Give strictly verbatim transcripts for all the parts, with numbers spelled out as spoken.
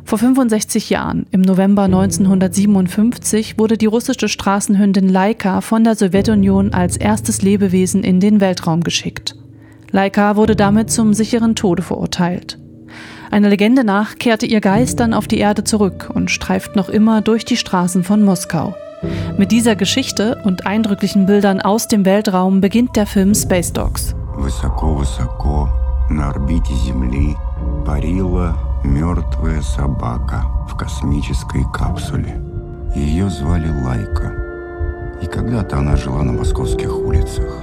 Vor fünfundsechzig Jahren, im November neunzehnhundertsiebenundfünfzig, wurde die russische Straßenhündin Laika von der Sowjetunion als erstes Lebewesen in den Weltraum geschickt. Laika wurde damit zum sicheren Tode verurteilt. Einer Legende nach kehrte ihr Geist dann auf die Erde zurück und streift noch immer durch die Straßen von Moskau. Mit dieser Geschichte und eindrücklichen Bildern aus dem Weltraum beginnt der Film Space Dogs. Высоко-высоко на орбите Земли парила мертвая собака в космической капсуле. Ее звали Лайка. И когда-то она жила на московских улицах.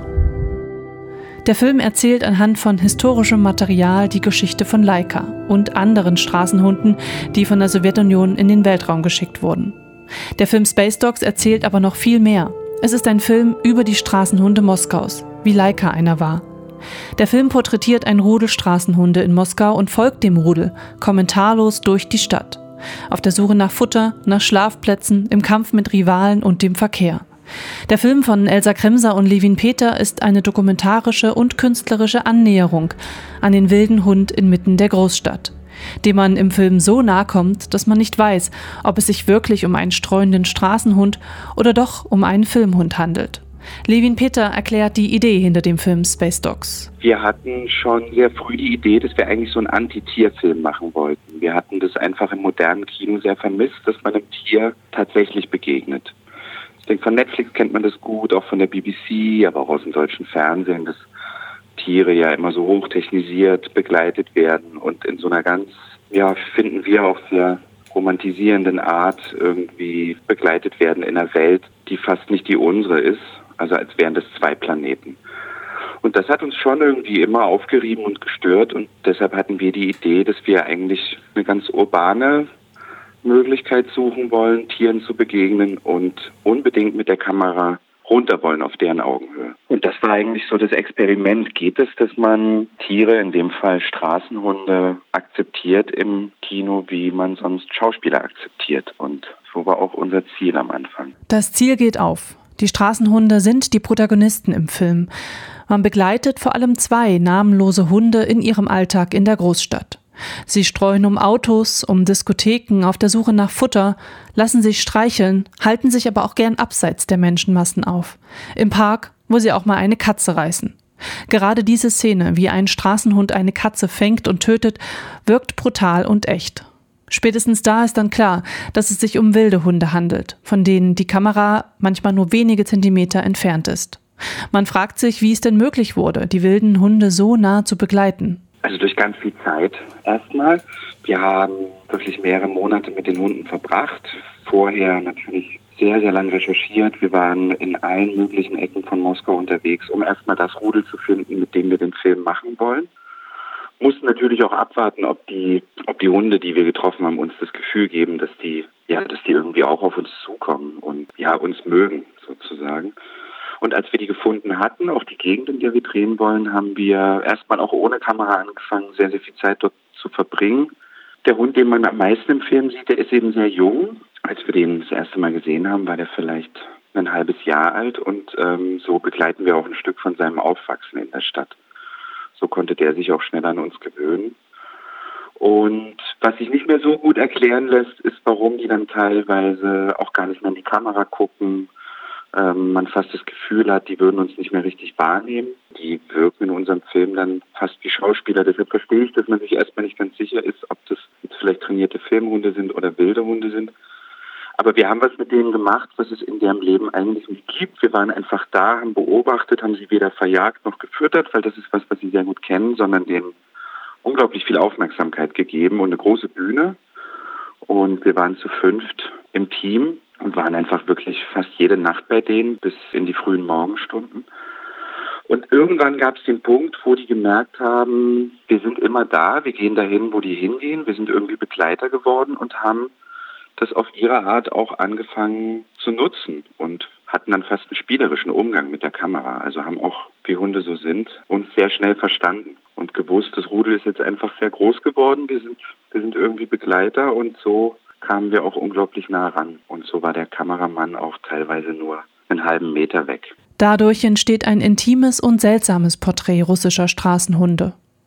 Der Film erzählt anhand von historischem Material die Geschichte von Laika und anderen Straßenhunden, die von der Sowjetunion in den Weltraum geschickt wurden. Der Film Space Dogs erzählt aber noch viel mehr. Es ist ein Film über die Straßenhunde Moskaus, wie Laika einer war. Der Film porträtiert ein Rudel Straßenhunde in Moskau und folgt dem Rudel kommentarlos durch die Stadt. Auf der Suche nach Futter, nach Schlafplätzen, im Kampf mit Rivalen und dem Verkehr. Der Film von Elsa Kremser und Levin Peter ist eine dokumentarische und künstlerische Annäherung an den wilden Hund inmitten der Großstadt, dem man im Film so nahe kommt, dass man nicht weiß, ob es sich wirklich um einen streuenden Straßenhund oder doch um einen Filmhund handelt. Levin Peter erklärt die Idee hinter dem Film Space Dogs. Wir hatten schon sehr früh die Idee, dass wir eigentlich so einen Anti-Tier-Film machen wollten. Wir hatten das einfach im modernen Kino sehr vermisst, dass man einem Tier tatsächlich begegnet. Ich denke, von Netflix kennt man das gut, auch von der B B C, aber auch aus dem deutschen Fernsehen, dass Tiere ja immer so hochtechnisiert begleitet werden und in so einer ganz, ja, finden wir auch sehr romantisierenden Art irgendwie begleitet werden in einer Welt, die fast nicht die unsere ist, also als wären das zwei Planeten. Und das hat uns schon irgendwie immer aufgerieben und gestört und deshalb hatten wir die Idee, dass wir eigentlich eine ganz urbane Möglichkeit suchen wollen, Tieren zu begegnen und unbedingt mit der Kamera runter wollen auf deren Augenhöhe. Und das war eigentlich so das Experiment. Geht es, dass man Tiere, in dem Fall Straßenhunde, akzeptiert im Kino, wie man sonst Schauspieler akzeptiert? Und so war auch unser Ziel am Anfang. Das Ziel geht auf. Die Straßenhunde sind die Protagonisten im Film. Man begleitet vor allem zwei namenlose Hunde in ihrem Alltag in der Großstadt. Sie streuen um Autos, um Diskotheken, auf der Suche nach Futter, lassen sich streicheln, halten sich aber auch gern abseits der Menschenmassen auf. Im Park, wo sie auch mal eine Katze reißen. Gerade diese Szene, wie ein Straßenhund eine Katze fängt und tötet, wirkt brutal und echt. Spätestens da ist dann klar, dass es sich um wilde Hunde handelt, von denen die Kamera manchmal nur wenige Zentimeter entfernt ist. Man fragt sich, wie es denn möglich wurde, die wilden Hunde so nah zu begleiten. Also durch ganz viel Zeit erstmal. Wir haben wirklich mehrere Monate mit den Hunden verbracht. Vorher natürlich sehr, sehr lang recherchiert. Wir waren in allen möglichen Ecken von Moskau unterwegs, um erstmal das Rudel zu finden, mit dem wir den Film machen wollen. Mussten natürlich auch abwarten, ob die, ob die Hunde, die wir getroffen haben, uns das Gefühl geben, dass die, ja, dass die irgendwie auch auf uns zukommen und ja, uns mögen, sozusagen. Und als wir die gefunden hatten, auch die Gegend, in der wir drehen wollen, haben wir erstmal auch ohne Kamera angefangen, sehr, sehr viel Zeit dort zu verbringen. Der Hund, den man am meisten im Film sieht, der ist eben sehr jung. Als wir den das erste Mal gesehen haben, war der vielleicht ein halbes Jahr alt und ähm, so begleiten wir auch ein Stück von seinem Aufwachsen in der Stadt. So konnte der sich auch schnell an uns gewöhnen. Und was sich nicht mehr so gut erklären lässt, ist, warum die dann teilweise auch gar nicht mehr in die Kamera gucken. Ähm, man fast das Gefühl hat, die würden uns nicht mehr richtig wahrnehmen. Die wirken in unserem Film dann fast wie Schauspieler. Deshalb verstehe ich, dass man sich erstmal nicht ganz sicher ist, ob das jetzt vielleicht trainierte Filmhunde sind oder wilde Hunde sind. Aber wir haben was mit denen gemacht, was es in deren Leben eigentlich nicht gibt. Wir waren einfach da, haben beobachtet, haben sie weder verjagt noch gefüttert, weil das ist was, was sie sehr gut kennen, sondern denen unglaublich viel Aufmerksamkeit gegeben und eine große Bühne. Und wir waren zu fünft im Team und waren einfach wirklich fast jede Nacht bei denen bis in die frühen Morgenstunden. Und irgendwann gab es den Punkt, wo die gemerkt haben, wir sind immer da, wir gehen dahin, wo die hingehen. Wir sind irgendwie Begleiter geworden und haben das auf ihre Art auch angefangen zu nutzen und hatten dann fast einen spielerischen Umgang mit der Kamera. Also haben auch, wie Hunde so sind, uns sehr schnell verstanden und gewusst, das Rudel ist jetzt einfach sehr groß geworden. Wir sind, wir sind irgendwie Begleiter und so kamen wir auch unglaublich nah ran. Und so war der Kameramann auch teilweise nur einen halben Meter weg. Dadurch entsteht ein intimes und seltsames Porträt russischer Straßenhunde.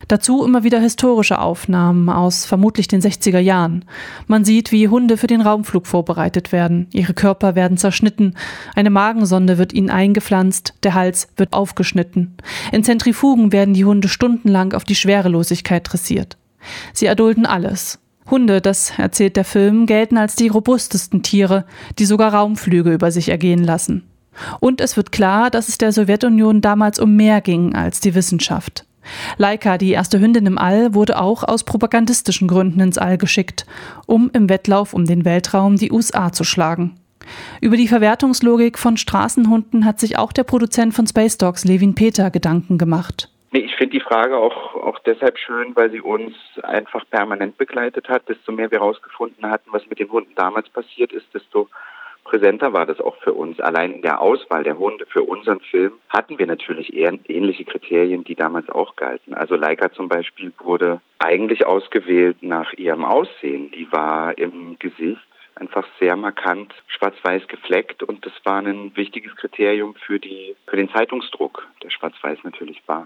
Dazu immer wieder historische Aufnahmen aus vermutlich den sechziger Jahren. Man sieht, wie Hunde für den Raumflug vorbereitet werden. Ihre Körper werden zerschnitten, eine Magensonde wird ihnen eingepflanzt, der Hals wird aufgeschnitten. In Zentrifugen werden die Hunde stundenlang auf die Schwerelosigkeit dressiert. Sie erdulden alles. Hunde, das erzählt der Film, gelten als die robustesten Tiere, die sogar Raumflüge über sich ergehen lassen. Und es wird klar, dass es der Sowjetunion damals um mehr ging als die Wissenschaft. Laika, die erste Hündin im All, wurde auch aus propagandistischen Gründen ins All geschickt, um im Wettlauf um den Weltraum die U S A zu schlagen. Über die Verwertungslogik von Straßenhunden hat sich auch der Produzent von Space Dogs, Levin Peter, Gedanken gemacht. Nee, ich finde die Frage auch, auch deshalb schön, weil sie uns einfach permanent begleitet hat. Desto mehr wir herausgefunden hatten, was mit den Hunden damals passiert ist, desto präsenter war das auch für uns. Allein in der Auswahl der Hunde für unseren Film hatten wir natürlich eher ähnliche Kriterien, die damals auch galten. Also Laika zum Beispiel wurde eigentlich ausgewählt nach ihrem Aussehen. Die war im Gesicht einfach sehr markant schwarz-weiß gefleckt und das war ein wichtiges Kriterium für die für den Zeitungsdruck, der schwarz-weiß natürlich war.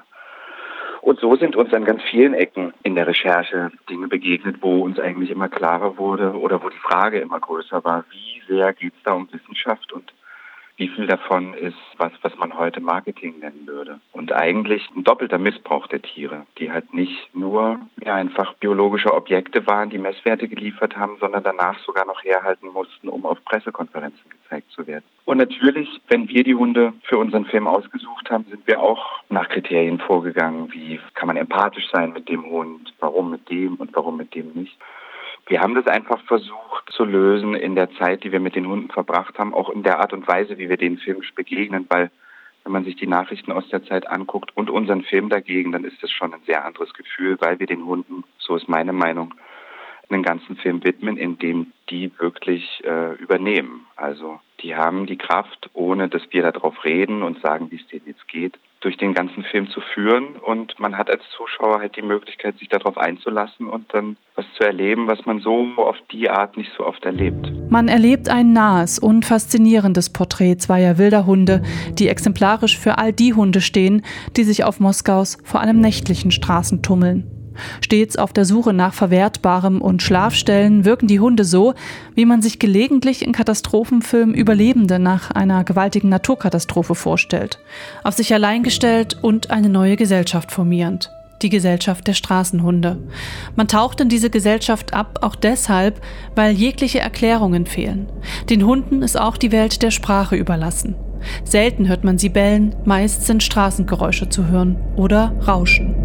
Und so sind uns an ganz vielen Ecken in der Recherche Dinge begegnet, wo uns eigentlich immer klarer wurde oder wo die Frage immer größer war, wie sehr geht es da um Wissenschaft und wie viel davon ist was, was man heute Marketing nennen würde. Und eigentlich ein doppelter Missbrauch der Tiere, die halt nicht nur ja, einfach biologische Objekte waren, die Messwerte geliefert haben, sondern danach sogar noch herhalten mussten, um auf Pressekonferenzen gezeigt zu werden. Und natürlich, wenn wir die Hunde für unseren Film ausgesucht haben, sind wir auch nach Kriterien vorgegangen, wie kann man empathisch sein mit dem Hund, warum mit dem und warum mit dem nicht. Wir haben das einfach versucht zu lösen in der Zeit, die wir mit den Hunden verbracht haben, auch in der Art und Weise, wie wir denen filmisch begegnen, weil wenn man sich die Nachrichten aus der Zeit anguckt und unseren Film dagegen, dann ist das schon ein sehr anderes Gefühl, weil wir den Hunden, so ist meine Meinung, einen ganzen Film widmen, in dem die wirklich äh, übernehmen. Also die haben die Kraft, ohne dass wir darauf reden und sagen, wie es denen jetzt geht, durch den ganzen Film zu führen und man hat als Zuschauer halt die Möglichkeit, sich darauf einzulassen und dann was zu erleben, was man so auf die Art nicht so oft erlebt. Man erlebt ein nahes und faszinierendes Porträt zweier wilder Hunde, die exemplarisch für all die Hunde stehen, die sich auf Moskaus vor allem nächtlichen Straßen tummeln. Stets auf der Suche nach Verwertbarem und Schlafstellen wirken die Hunde so, wie man sich gelegentlich in Katastrophenfilmen Überlebende nach einer gewaltigen Naturkatastrophe vorstellt. Auf sich allein gestellt und eine neue Gesellschaft formierend. Die Gesellschaft der Straßenhunde. Man taucht in diese Gesellschaft ab, auch deshalb, weil jegliche Erklärungen fehlen. Den Hunden ist auch die Welt der Sprache überlassen. Selten hört man sie bellen, meist sind Straßengeräusche zu hören oder Rauschen.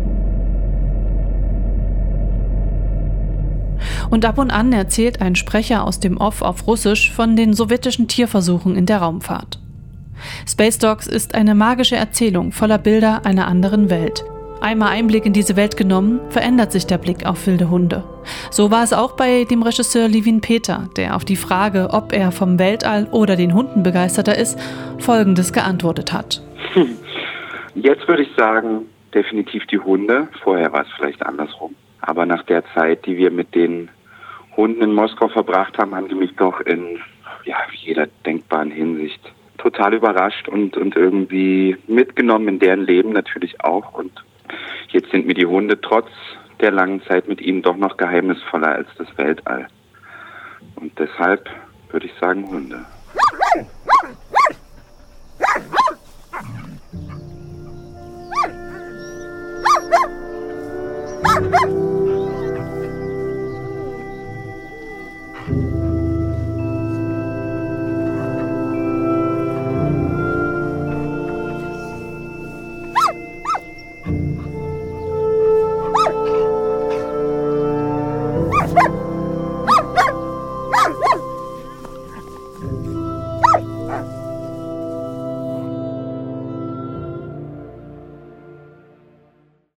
Und ab und an erzählt ein Sprecher aus dem Off auf Russisch von den sowjetischen Tierversuchen in der Raumfahrt. Space Dogs ist eine magische Erzählung voller Bilder einer anderen Welt. Einmal Einblick in diese Welt genommen, verändert sich der Blick auf wilde Hunde. So war es auch bei dem Regisseur Levin Peter, der auf die Frage, ob er vom Weltall oder den Hunden begeisterter ist, Folgendes geantwortet hat. Hm. Jetzt würde ich sagen, definitiv die Hunde. Vorher war es vielleicht andersrum. Aber nach der Zeit, die wir mit den Hunden in Moskau verbracht haben, haben die mich doch in ja, jeder denkbaren Hinsicht total überrascht und, und irgendwie mitgenommen in deren Leben natürlich auch. Und jetzt sind mir die Hunde trotz der langen Zeit mit ihnen doch noch geheimnisvoller als das Weltall. Und deshalb würde ich sagen Hunde.